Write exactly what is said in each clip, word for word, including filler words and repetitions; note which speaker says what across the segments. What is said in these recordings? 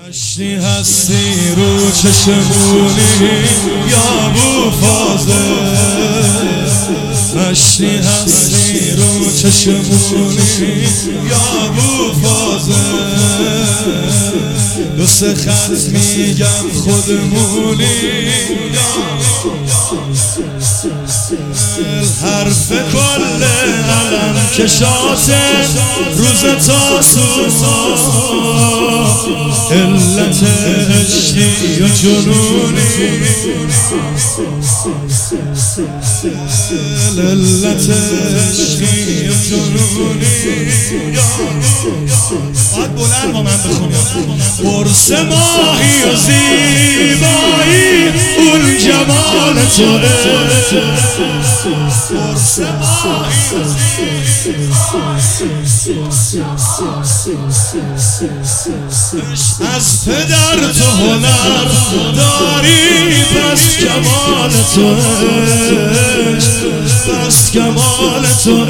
Speaker 1: مشتی هستی رو چشمونی یا ابو فاضل، مشتی هستی رو چشمونی یا ابو فاضل، دو سه خط میگم خودمونی حرف کل علم کشاته روز تاسوما، علت عشقی و جنونی، علت عشقی و جنونی. باید بلند با من بخونیم. قرص ماهی و زیبایی اون جمال توه، قرص ماهی و از پدر تو هنر داری، پس کمال تو پس کمال تو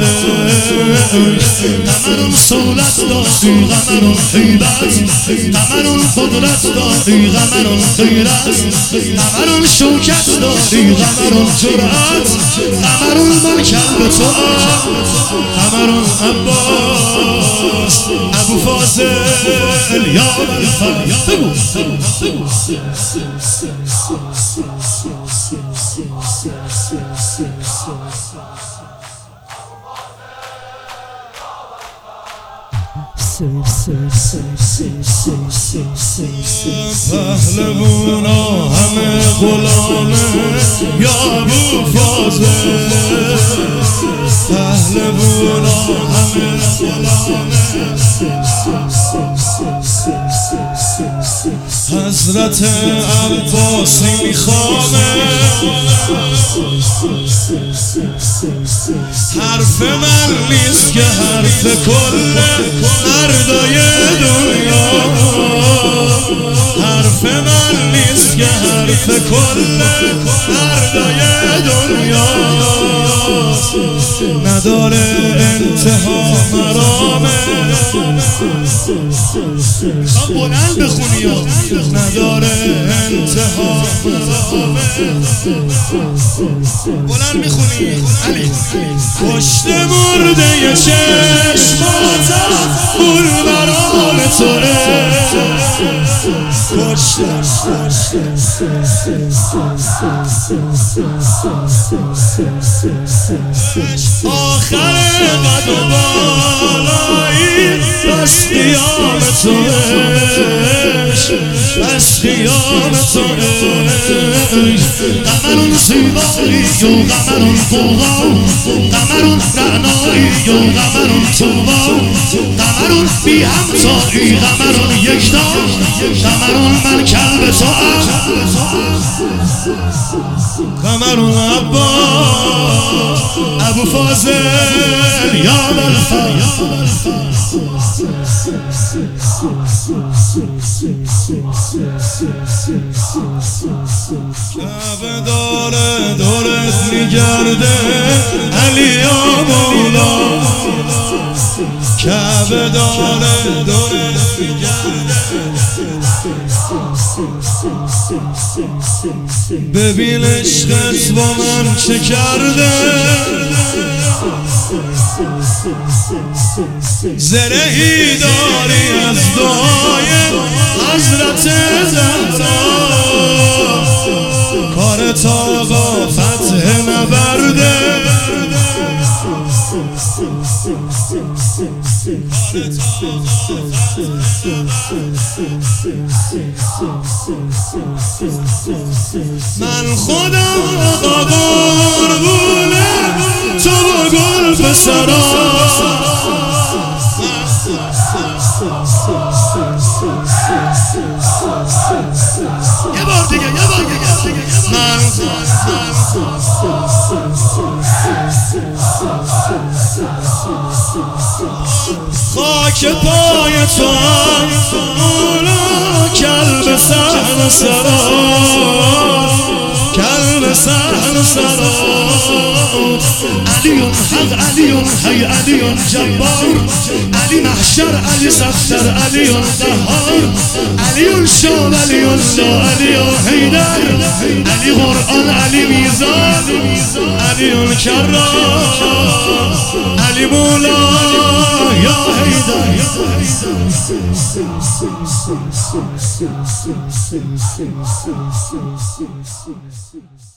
Speaker 1: قمرون سولت داری، قمرون حیبت، قمرون قدرت داری، قمرون غیرت، قمرون شوکت داری، قمرون جرأت، قمرون من کلب تو، قمرون عباس ابو فاضل یا بگو پهلوونا همه غلامه یا ابو فاضل، پهلوونا همه غلامه، حضرت عباسی میخوامه، حرف من نیست که حرف کل مردای دنیا، حرف من نیست که حرف کل مردای دنیا، نداره انتها مرامه. خب بلند بخونی یا نداره انتها مرامه، بلند میخونی علی. پشت مرده چشماتم اون برام توه، پشت آخر قد و بالایی بس قیام توش، بس قیام توش. قمرون زیبایی و قمرون قوام، قمرون رعنایی و قمرون توبام، قمرون بی همتایی، قمرون یکتا، قمرون من کلب تو، قمرون عباس ابو فاضل یا بلفا. کعبه داره دورت میگرده علی یا مولا، کعبه داره دورت میگرده، ببین عشقت با من چه کرده، زرهی داری از دعای حضرت زهرا، کارت آقا فتح نبرده، من خودم آقا قربونه تو با گل پسرا، یه بار دیگه یه بار دیگه من خاک پای تو هم مولا کلب سهل سرا، کلب سهل سرا. علیون حق علیون حی علیون جبار، علی محشر علی صفتر علیون قهار، علیون شام علی الله علی حیدر علی قرآن علی میزان علی الکرام علی مولا یا حیدر